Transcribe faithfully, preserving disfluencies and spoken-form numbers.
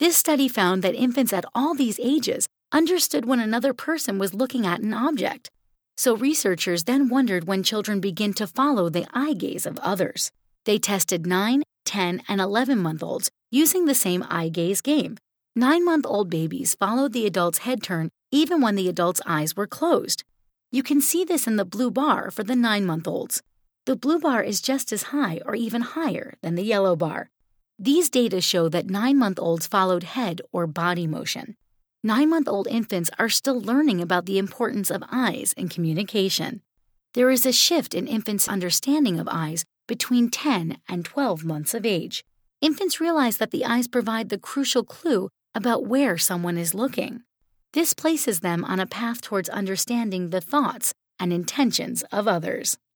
This study found that infants at all these ages understood when another person was looking at an object. So researchers then wondered when children begin to follow the eye gaze of others. They tested nine, ten, and eleven-month-olds using the same eye gaze game. Nine-month-old babies followed the adult's head turn even when the adult's eyes were closed. You can see this in the blue bar for the nine-month-olds. The blue bar is just as high or even higher than the yellow bar. These data show that nine-month-olds followed head or body motion. Nine-month-old infants are still learning about the importance of eyes in communication. There is a shift in infants' understanding of eyes between ten and twelve months of age. Infants realize that the eyes provide the crucial clue about where someone is looking. This places them on a path towards understanding the thoughts and intentions of others.